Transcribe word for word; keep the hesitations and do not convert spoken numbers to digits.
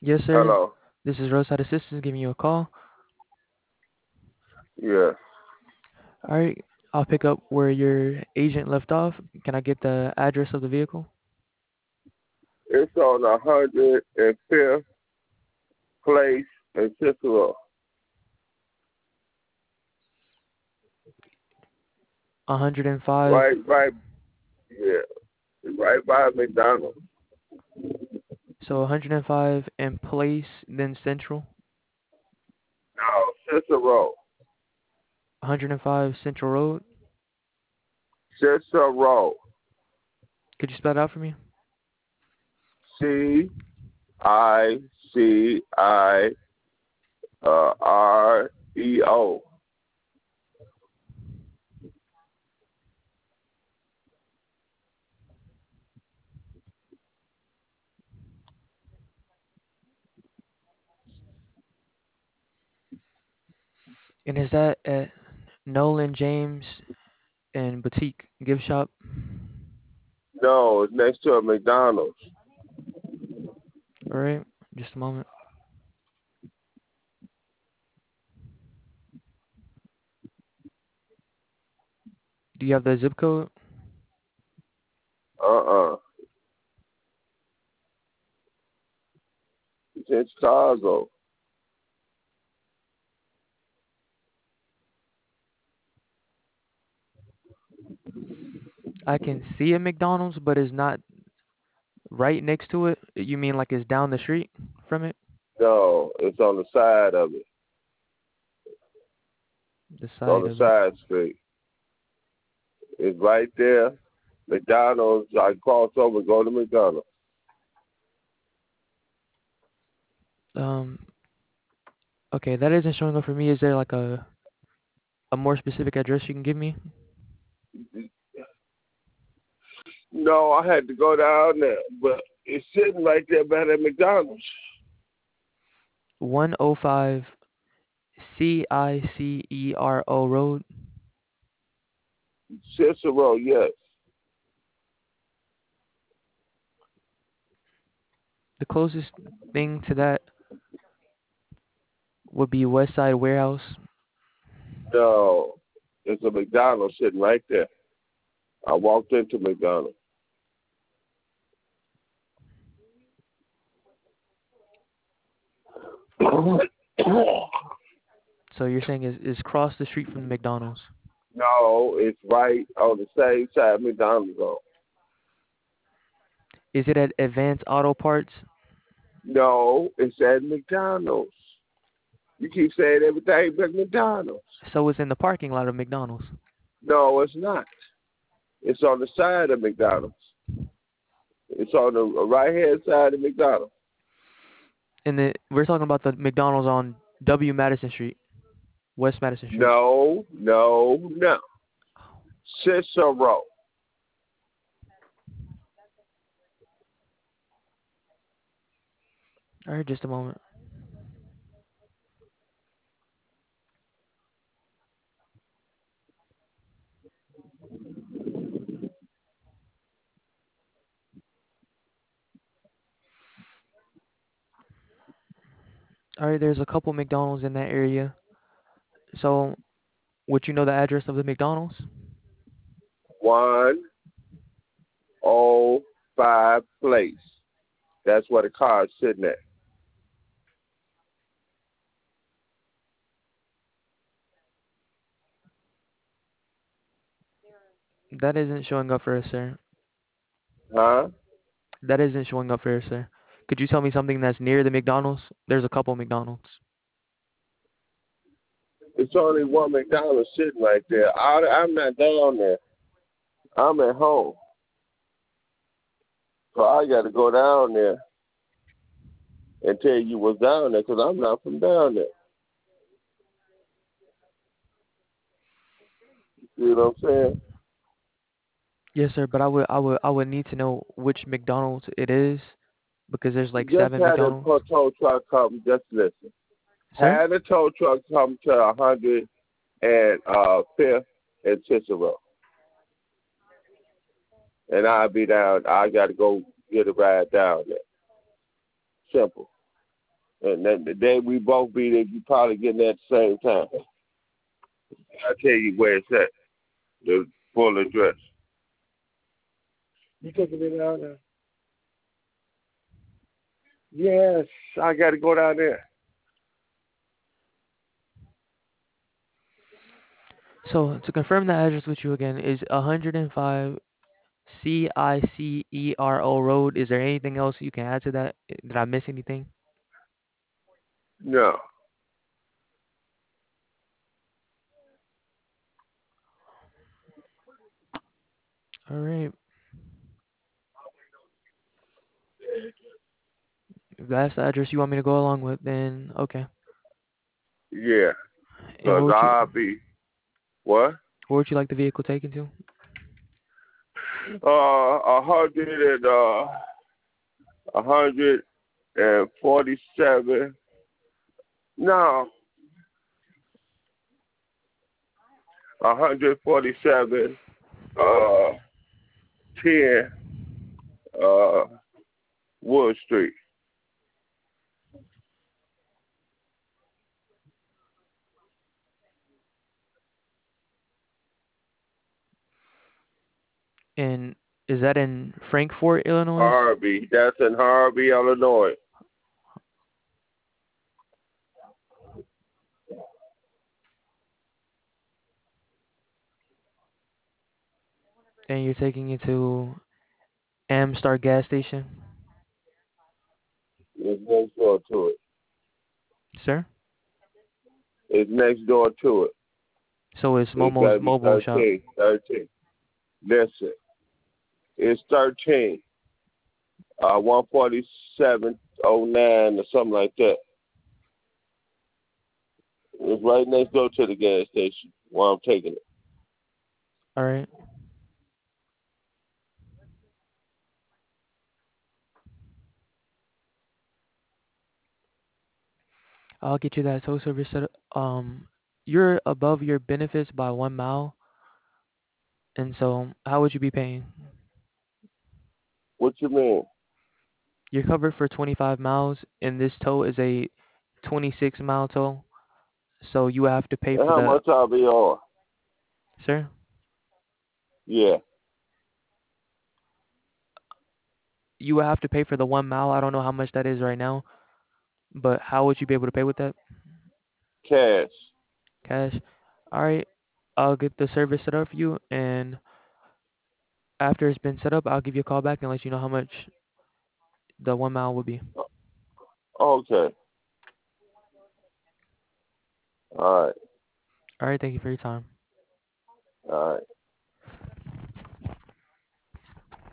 Yes, sir. Hello. This is Roadside Assistance giving you a call. Yeah. All right. I'll pick up where your agent left off. Can I get the address of the vehicle? It's on one hundred fifth Place in Cicero. one hundred five. Right, right, yeah. Right by McDonald's. So one hundred five in Place, then Central. No, Cicero. one hundred five Central Road. Cicero. Could you spell it out for me? C I C I uh, R E O. And is that at Nolan James and Boutique Gift Shop? No, it's next to a McDonald's. All right. Just a moment. Do you have the zip code? Uh-uh. It's in Chicago. I can see a McDonald's, but it's not right next to it. You mean like it's down the street from it? No, it's on the side of it. The It's on side the of it. side street. It's right there. McDonald's. I cross over and go to McDonald's. Um. Okay, that isn't showing up for me. Is there like a a more specific address you can give me? No, I had to go down there, but it's sitting right there by the McDonald's. one oh five C I C E R O Road. Cicero, yes. The closest thing to that would be West Side Warehouse. No, it's a McDonald's sitting right there. I walked into McDonald's. So you're saying is is across the street from the McDonald's? No, it's right on the same side McDonald's on. Is it at Advanced Auto Parts? No, it's at McDonald's. You keep saying everything but McDonald's. So it's in the parking lot of McDonald's. No, it's not. It's on the side of McDonald's. It's on the right hand side of McDonald's. And the we're talking about the McDonald's on W Madison Street, West Madison Street. No, no, no. Cicero. All right, just a moment. All right, there's a couple McDonald's in that area. So would you know the address of the McDonald's? one oh five Place. That's where the car is sitting at. That isn't showing up for us, sir. Huh? That isn't showing up for us, sir. Could you tell me something that's near the McDonald's? There's a couple McDonald's. It's only one McDonald's sitting right there. I, I'm not down there. I'm at home. So I got to go down there and tell you what's down there because I'm not from down there. You know what I'm saying? Yes, sir, but I would I would I would need to know which McDonald's it is because there's like Just seven had a McDonald's. tow truck come. Just listen. Sir? Had a tow truck come to one hundred and uh, Fifth and Cicero, and I'll be down. I got to go get a ride down there. Simple. And then the day we both be there, you probably getting there at the same time. I'll tell you where it's at, the full address. You taking me down there? Yes, I got to go down there. So to confirm the address with you again is one hundred five C I C E R O Road. Is there anything else you can add to that? Did I miss anything? No. All right. If that's the address you want me to go along with, then okay. Yeah, And where because would you I'll be, what? where would you like the vehicle taken to? Uh, a hundred and, uh, a hundred and forty-seven. No, a hundred forty-seven, uh, ten, uh, Wood Street. And is that in Frankfort, Illinois? Harvey. That's in Harvey, Illinois. And you're taking it to Amstar gas station, It's next door to it. sir? It's next door to it. So it's It's Momo's gotta be mobile shop. thirteen. Thirteen. Listen, it's thirteen. Uh, one forty-seven oh nine or something like that. It's right next door to the gas station where I'm taking it. All right. I'll get you that tow service set up. Um, you're above your benefits by one mile, and so how would you be paying? What you mean? You're covered for twenty-five miles, and this tow is a twenty-six mile tow. So you have to pay And for how the, much I'll be on? sir, Yeah, you have to pay for the one mile. I don't know how much that is right now, but how would you be able to pay with that? cash. Cash. All right. I'll get the service set up for you, and after it's been set up, I'll give you a call back and let you know how much the one mile will be. Okay. All right. All right. Thank you for your time. All right.